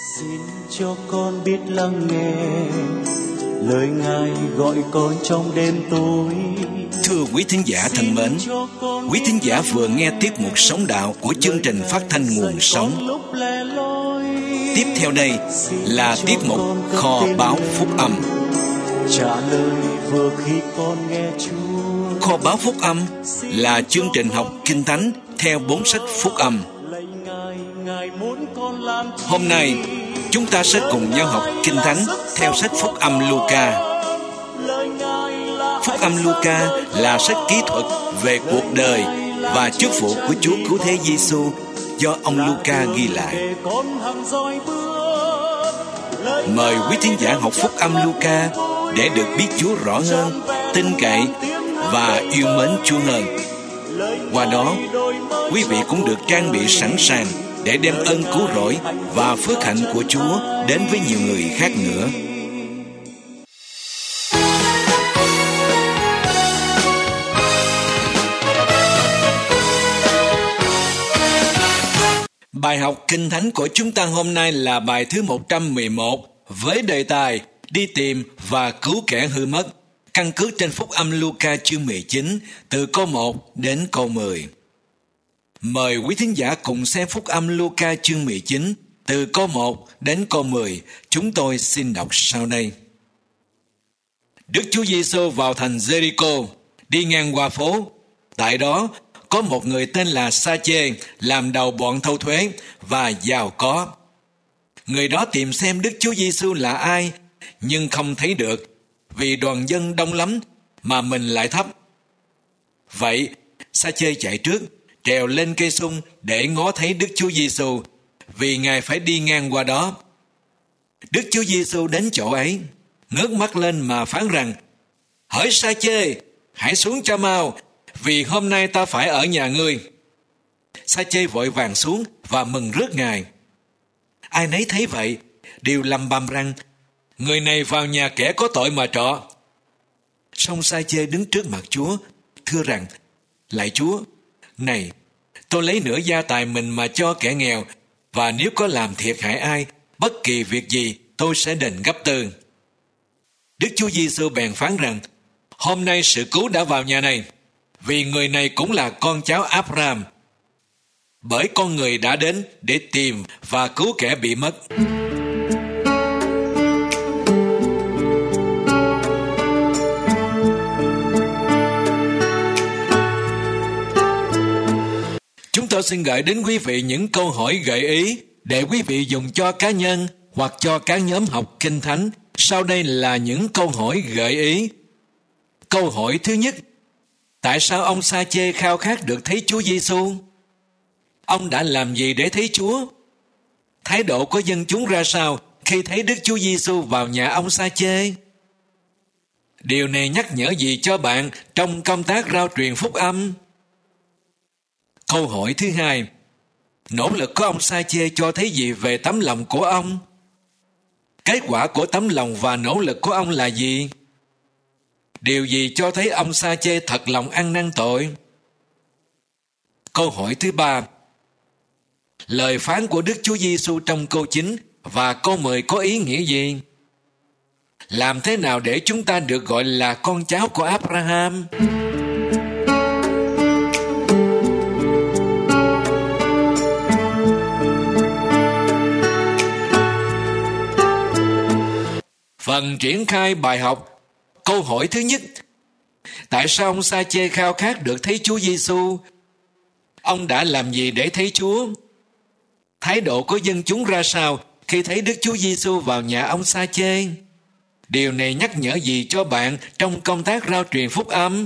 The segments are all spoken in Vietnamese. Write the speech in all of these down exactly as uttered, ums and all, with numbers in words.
Xin cho con biết lắng nghe lời Ngài gọi con trong đêm tối. Thưa quý thính giả thân mến, quý thính giả vừa nghe tiết mục Sống Đạo của chương trình phát thanh Nguồn Sống. Tiếp theo đây là tiết mục Kho Báu Phúc Âm. Trả lời vừa khi con nghe Chúa. Kho Báu Phúc Âm là chương trình học Kinh Thánh theo bốn sách Phúc Âm. Hôm nay chúng ta sẽ cùng nhau học Kinh Thánh theo sách Phúc Âm Luca. Phúc Âm Luca là sách kỹ thuật về cuộc đời và chức vụ của Chúa Cứu Thế Giêsu do ông Luca ghi lại. Mời quý thính giả học Phúc Âm Luca để được biết Chúa rõ hơn, tin cậy và yêu mến Chúa hơn. Qua đó, quý vị cũng được trang bị sẵn sàng để đem ơn cứu rỗi và phước hạnh của Chúa đến với nhiều người khác nữa. Bài học Kinh Thánh của chúng ta hôm nay là bài thứ một trăm mười một với đề tài Đi tìm và cứu kẻ hư mất, căn cứ trên Phúc Âm Luca chương mười chín từ câu một đến câu mười. Mời quý thính giả cùng xem Phúc Âm Luca chương mười chín từ câu một đến câu mười. Chúng tôi xin đọc sau đây. Đức Chúa Giêsu vào thành Jericho, đi ngang qua phố. Tại đó có một người tên là Sa-chê, làm đầu bọn thâu thuế và giàu có. Người đó tìm xem Đức Chúa Giêsu là ai, nhưng không thấy được, vì đoàn dân đông lắm mà mình lại thấp. Vậy Sa-chê chạy trước, trèo lên cây sung để ngó thấy Đức Chúa Giêsu, vì Ngài phải đi ngang qua đó. Đức Chúa Giêsu đến chỗ ấy, ngước mắt lên mà phán rằng: Hỡi Sa-chê, hãy xuống cho mau, vì hôm nay ta phải ở nhà ngươi. Sa-chê vội vàng xuống và mừng rước Ngài. Ai nấy thấy vậy đều lầm bầm rằng: Người này vào nhà kẻ có tội mà trọ. Song Sa-chê đứng trước mặt Chúa, thưa rằng: Lạy Chúa, này, tôi lấy nửa gia tài mình mà cho kẻ nghèo, và nếu có làm thiệt hại ai, bất kỳ việc gì, tôi sẽ đền gấp tư. Đức Chúa Giêsu bèn phán rằng: Hôm nay sự cứu đã vào nhà này, vì người này cũng là con cháu Abraham. Bởi con người đã đến để tìm và cứu kẻ bị mất. Chúng tôi xin gửi đến quý vị những câu hỏi gợi ý để quý vị dùng cho cá nhân hoặc cho các nhóm học Kinh Thánh. Sau đây là những câu hỏi gợi ý. Câu hỏi thứ nhất: tại sao ông Sa-chê khao khát được thấy Chúa Giêsu? Ông đã làm gì để thấy Chúa? Thái độ của dân chúng ra sao khi thấy Đức Chúa Giêsu vào nhà ông Sa-chê? Điều này nhắc nhở gì cho bạn trong công tác rao truyền phúc âm? Câu hỏi thứ hai: nỗ lực của ông Sa-chê cho thấy gì về tấm lòng của ông? Kết quả của tấm lòng và nỗ lực của ông là gì? Điều gì cho thấy ông Sa-chê thật lòng ăn năn tội? Câu hỏi thứ ba: lời phán của Đức Chúa Giêsu trong câu chín và câu mười có ý nghĩa gì? Làm thế nào để chúng ta được gọi là con cháu của Abraham? Phần triển khai bài học. Câu hỏi thứ nhất: tại sao ông Sa-chê khao khát được thấy Chúa Giêsu? Ông đã làm gì để thấy Chúa? Thái độ của dân chúng ra sao khi thấy Đức Chúa Giêsu vào nhà ông Sa-chê? Điều này nhắc nhở gì cho bạn trong công tác rao truyền phúc âm?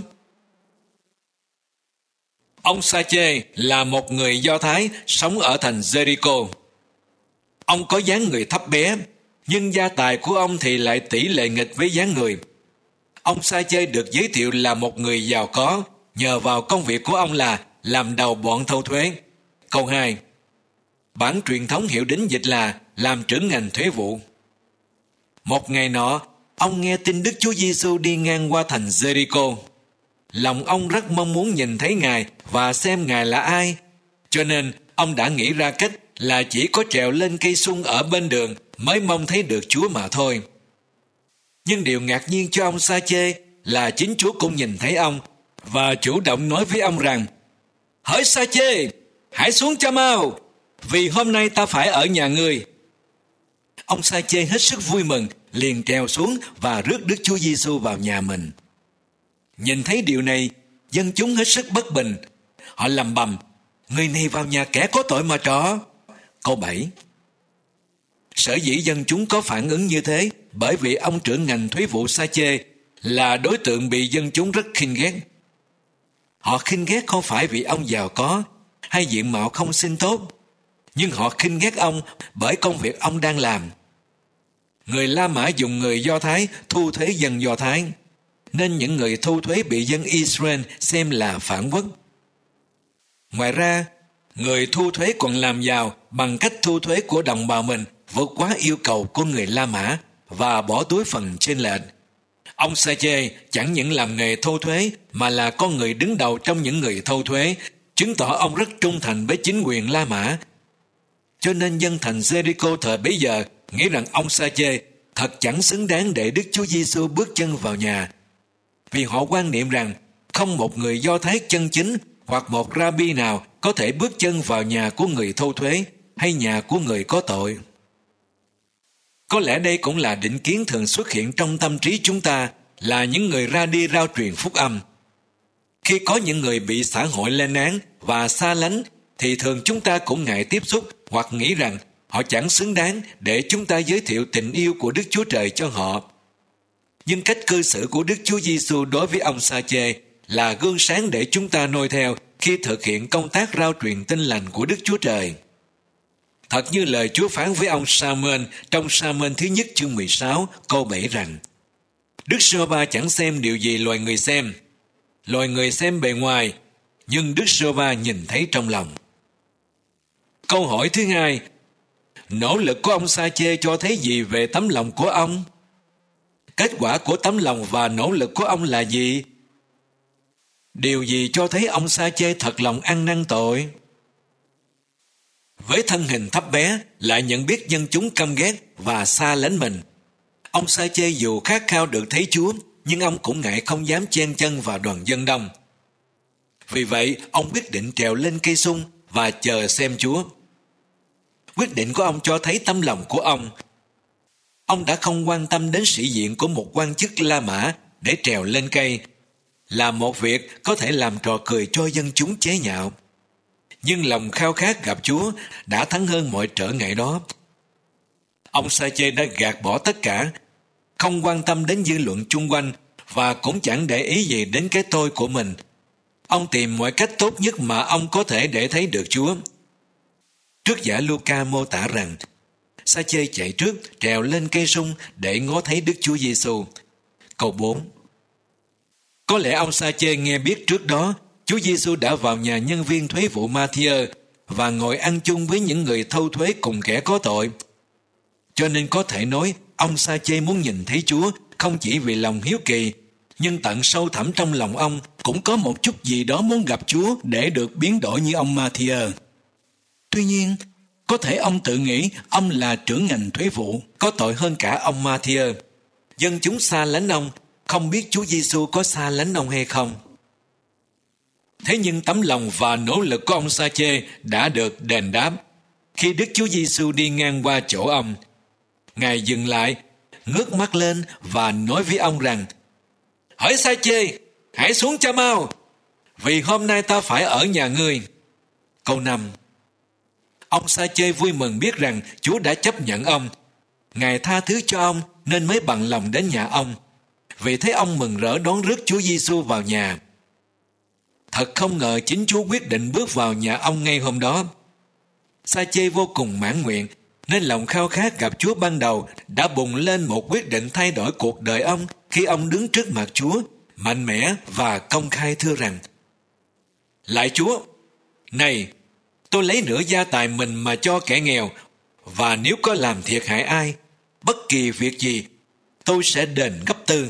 Ông Sa-chê là một người Do Thái sống ở thành Jericho. Ông có dáng người thấp bé, nhưng gia tài của ông thì lại tỷ lệ nghịch với dáng người. Ông Sa-chê được giới thiệu là một người giàu có nhờ vào công việc của ông là làm đầu bọn thâu thuế. Câu hai. Bản truyền thống hiệu đính dịch là làm trưởng ngành thuế vụ. Một ngày nọ, ông nghe tin Đức Chúa Giêsu đi ngang qua thành Jericho. Lòng ông rất mong muốn nhìn thấy Ngài và xem Ngài là ai, cho nên ông đã nghĩ ra cách là chỉ có trèo lên cây sung ở bên đường mới mong thấy được Chúa mà thôi. Nhưng điều ngạc nhiên cho ông Sa-chê là chính Chúa cũng nhìn thấy ông và chủ động nói với ông rằng: Hỡi Sa-chê, hãy xuống cho mau, vì hôm nay ta phải ở nhà ngươi. Ông Sa-chê hết sức vui mừng, liền trèo xuống và rước Đức Chúa Giêsu vào nhà mình. Nhìn thấy điều này, dân chúng hết sức bất bình. Họ lầm bầm: Người này vào nhà kẻ có tội mà trọ. Câu bảy. Sở dĩ dân chúng có phản ứng như thế bởi vì ông trưởng ngành thuế vụ Sa-chê là đối tượng bị dân chúng rất khinh ghét. Họ khinh ghét không phải vì ông giàu có hay diện mạo không xinh tốt, nhưng họ khinh ghét ông bởi công việc ông đang làm. Người La Mã dùng người Do Thái thu thuế dân Do Thái, nên những người thu thuế bị dân Israel xem là phản quốc. Ngoài ra, người thu thuế còn làm giàu bằng cách thu thuế của đồng bào mình vượt quá yêu cầu của người La Mã và bỏ túi phần chênh lệch. Ông Sa-chê chẳng những làm nghề thu thuế mà là con người đứng đầu trong những người thu thuế, chứng tỏ ông rất trung thành với chính quyền La Mã. Cho nên dân thành Jericho thời bấy giờ nghĩ rằng ông Sa-chê thật chẳng xứng đáng để Đức Chúa Giêsu bước chân vào nhà, vì họ quan niệm rằng không một người Do Thái chân chính hoặc một rabbi nào có thể bước chân vào nhà của người thu thuế hay nhà của người có tội. Có lẽ đây cũng là định kiến thường xuất hiện trong tâm trí chúng ta là những người ra đi rao truyền phúc âm. Khi có những người bị xã hội lên án và xa lánh thì thường chúng ta cũng ngại tiếp xúc hoặc nghĩ rằng họ chẳng xứng đáng để chúng ta giới thiệu tình yêu của Đức Chúa Trời cho họ. Nhưng cách cư xử của Đức Chúa Giêsu đối với ông Sa-chê là gương sáng để chúng ta noi theo khi thực hiện công tác rao truyền tin lành của Đức Chúa Trời. Thật như lời Chúa phán với ông Sa-muên trong Sa-muên thứ nhất chương mười sáu câu bảy rằng: Đức Giê-hô-va chẳng xem điều gì loài người xem. Loài người xem bề ngoài, nhưng Đức Giê-hô-va nhìn thấy trong lòng. Câu hỏi thứ hai: nỗ lực của ông Sa-chê cho thấy gì về tấm lòng của ông? Kết quả của tấm lòng và nỗ lực của ông là gì? Điều gì cho thấy ông Sa-chê thật lòng ăn năn tội? Với thân hình thấp bé, lại nhận biết dân chúng căm ghét và xa lánh mình, ông Sa-chê dù khát khao được thấy Chúa, nhưng ông cũng ngại không dám chen chân vào đoàn dân đông. Vì vậy, ông quyết định trèo lên cây sung và chờ xem Chúa. Quyết định của ông cho thấy tấm lòng của ông. Ông đã không quan tâm đến sĩ diện của một quan chức La Mã để trèo lên cây, là một việc có thể làm trò cười cho dân chúng chế nhạo. Nhưng lòng khao khát gặp Chúa đã thắng hơn mọi trở ngại đó. Ông Sa-chê đã gạt bỏ tất cả, không quan tâm đến dư luận chung quanh và cũng chẳng để ý gì đến cái tôi của mình. Ông tìm mọi cách tốt nhất mà ông có thể để thấy được Chúa. Trước giả Luca mô tả rằng Sa-chê chạy trước trèo lên cây sung để ngó thấy Đức Chúa Giêsu. Câu bốn. Có lẽ ông Sa-chê nghe biết trước đó Chúa Giêsu đã vào nhà nhân viên thuế vụ Ma-thi-ơ và ngồi ăn chung với những người thâu thuế cùng kẻ có tội. Cho nên có thể nói ông Sa-chê muốn nhìn thấy Chúa không chỉ vì lòng hiếu kỳ, nhưng tận sâu thẳm trong lòng ông cũng có một chút gì đó muốn gặp Chúa để được biến đổi như ông Ma-thi-ơ. Tuy nhiên, có thể ông tự nghĩ ông là trưởng ngành thuế vụ, có tội hơn cả ông Ma-thi-ơ. Dân chúng xa lánh ông, không biết Chúa Giêsu có xa lánh ông hay không. Thế nhưng tấm lòng và nỗ lực của ông Sa-chê đã được đền đáp. Khi Đức Chúa Giêsu đi ngang qua chỗ ông, Ngài dừng lại, ngước mắt lên và nói với ông rằng: Hỡi Sa-chê, hãy xuống cho mau, vì hôm nay ta phải ở nhà ngươi. Câu năm. Ông Sa-chê vui mừng biết rằng Chúa đã chấp nhận ông. Ngài tha thứ cho ông nên mới bằng lòng đến nhà ông. Vì thế ông mừng rỡ đón rước Chúa Giêsu vào nhà. Thật không ngờ chính Chúa quyết định bước vào nhà ông ngay hôm đó. Sa-chê vô cùng mãn nguyện, nên lòng khao khát gặp Chúa ban đầu đã bùng lên một quyết định thay đổi cuộc đời ông khi ông đứng trước mặt Chúa, mạnh mẽ và công khai thưa rằng: Lạy Chúa, này, tôi lấy nửa gia tài mình mà cho kẻ nghèo, và nếu có làm thiệt hại ai, bất kỳ việc gì, tôi sẽ đền gấp tư.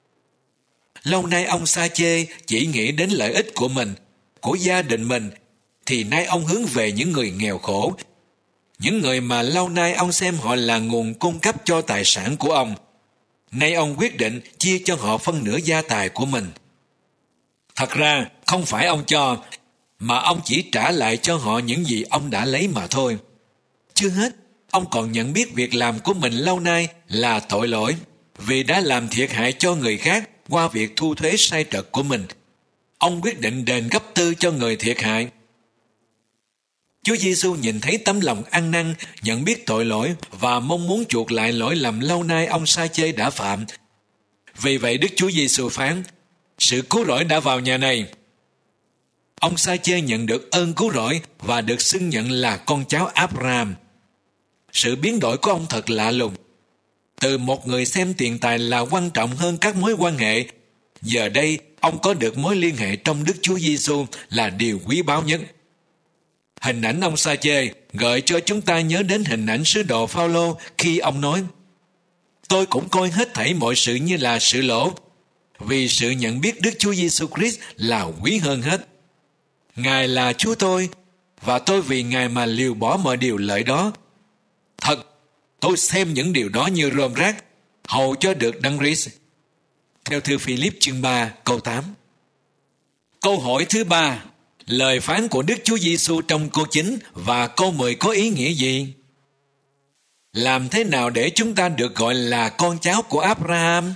Lâu nay ông Sa-chê chỉ nghĩ đến lợi ích của mình, của gia đình mình, thì nay ông hướng về những người nghèo khổ, những người mà lâu nay ông xem họ là nguồn cung cấp cho tài sản của ông. Nay ông quyết định chia cho họ phân nửa gia tài của mình. Thật ra, không phải ông cho, mà ông chỉ trả lại cho họ những gì ông đã lấy mà thôi. Chưa hết, ông còn nhận biết việc làm của mình lâu nay là tội lỗi, vì đã làm thiệt hại cho người khác qua việc thu thuế sai trật của mình. Ông quyết định đền gấp tư cho người thiệt hại. Chúa Giêsu nhìn thấy tấm lòng ăn năn, nhận biết tội lỗi và mong muốn chuộc lại lỗi lầm lâu nay ông Sa-chê đã phạm. Vì vậy Đức Chúa Giêsu phán, sự cứu rỗi đã vào nhà này. Ông Sa-chê nhận được ơn cứu rỗi và được xưng nhận là con cháu Abraham. Sự biến đổi của ông thật lạ lùng. Từ một người xem tiền tài là quan trọng hơn các mối quan hệ, giờ đây ông có được mối liên hệ trong Đức Chúa Giêsu là điều quý báu nhất. Hình ảnh ông Sa-chê gợi cho chúng ta nhớ đến hình ảnh sứ đồ Phao-lô khi ông nói, tôi cũng coi hết thảy mọi sự như là sự lỗ, vì sự nhận biết Đức Chúa Giêsu Christ là quý hơn hết. Ngài là Chúa tôi, và tôi vì Ngài mà liều bỏ mọi điều lợi đó. Thật, tôi xem những điều đó như rơm rác, hầu cho được Đấng Christ. Theo thư Philip chương ba câu tám. Câu hỏi thứ ba, lời phán của Đức Chúa Giêsu trong câu chín và câu mười có ý nghĩa gì? Làm thế nào để chúng ta được gọi là con cháu của Abraham?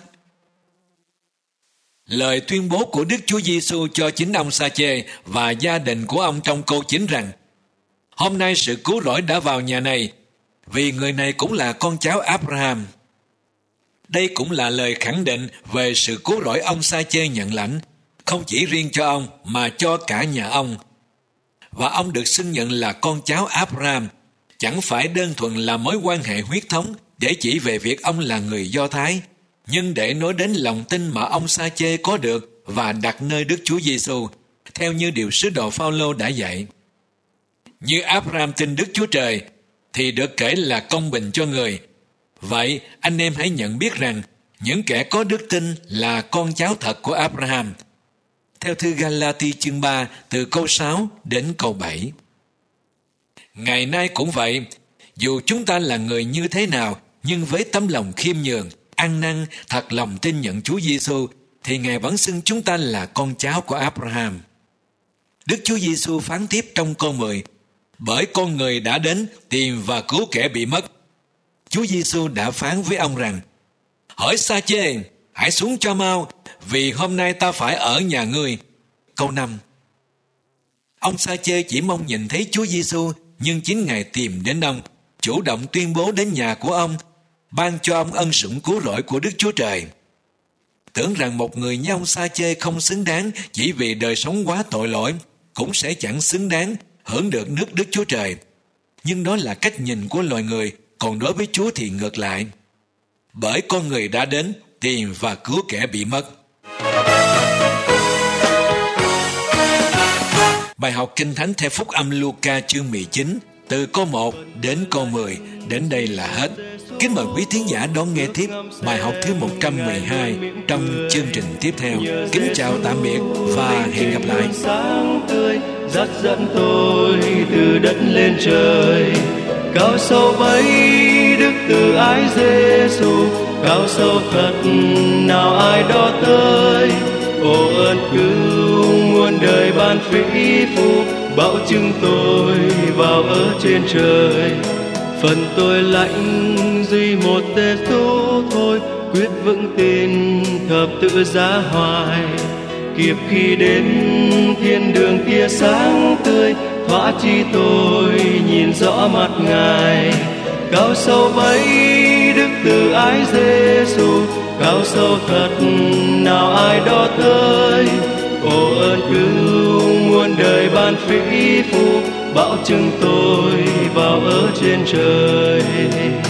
Lời tuyên bố của Đức Chúa Giêsu cho chính ông Sa-chê và gia đình của ông trong câu chín rằng, hôm nay sự cứu rỗi đã vào nhà này, vì người này cũng là con cháu Abraham. Đây cũng là lời khẳng định về sự cứu rỗi ông Sa-chê nhận lãnh, không chỉ riêng cho ông mà cho cả nhà ông. Và ông được xưng nhận là con cháu Abraham, chẳng phải đơn thuần là mối quan hệ huyết thống để chỉ về việc ông là người Do Thái, nhưng để nói đến lòng tin mà ông Sa-chê có được và đặt nơi Đức Chúa Giêsu, theo như điều sứ đồ Phao-lô đã dạy. Như Abraham tin Đức Chúa Trời, thì được kể là công bình cho người. Vậy anh em hãy nhận biết rằng những kẻ có đức tin là con cháu thật của Abraham. Theo thư Ga-la-ti chương ba từ câu sáu đến câu bảy. Ngày nay cũng vậy, dù chúng ta là người như thế nào, nhưng với tấm lòng khiêm nhường, ăn năn, thật lòng tin nhận Chúa Giêsu, thì Ngài vẫn xưng chúng ta là con cháu của Abraham. Đức Chúa Giêsu phán tiếp trong câu mười, bởi con người đã đến tìm và cứu kẻ bị mất. Chúa Giêsu đã phán với ông rằng, hỡi Sa-chê, hãy xuống cho mau, vì hôm nay ta phải ở nhà ngươi. Câu năm. Ông Sa-chê chỉ mong nhìn thấy Chúa Giêsu, nhưng chính Ngài tìm đến ông, chủ động tuyên bố đến nhà của ông, ban cho ông ân sủng cứu rỗi của Đức Chúa Trời. Tưởng rằng một người như ông Sa-chê không xứng đáng chỉ vì đời sống quá tội lỗi, cũng sẽ chẳng xứng đáng hưởng được nước Đức Chúa Trời. Nhưng đó là cách nhìn của loài người, còn đối với Chúa thì ngược lại. Bởi con người đã đến tìm và cứu kẻ bị mất. Bài học Kinh Thánh theo Phúc Âm Luca chương mười chín, từ câu một đến câu mười, đến đây là hết. Kính mời quý thính giả đón nghe tiếp bài học thứ một trăm mười hai trong chương trình tiếp theo. Kính chào tạm biệt và hẹn gặp lại. Sáng tươi dắt dẫn tôi từ đất lên trời, cao sâu bấy đức từ ái Giêsu, cao sâu thật nào ai đó tới. Ô ơn cứu muôn đời ban phí phu, bảo chứng tôi vào ở trên trời. Phần tôi lãnh duy một Giêsu thôi, quyết vững tin thập tự giá hoài. Kịp khi đến thiên đường kia sáng tươi, thỏa chi tôi nhìn rõ mặt Ngài. Cao sâu bấy đức từ ái Giêsu, cao sâu thật nào ai đó tới. Ô ơn cứu muôn đời ban phí phu, bảo chứng tôi vào ở trên trời.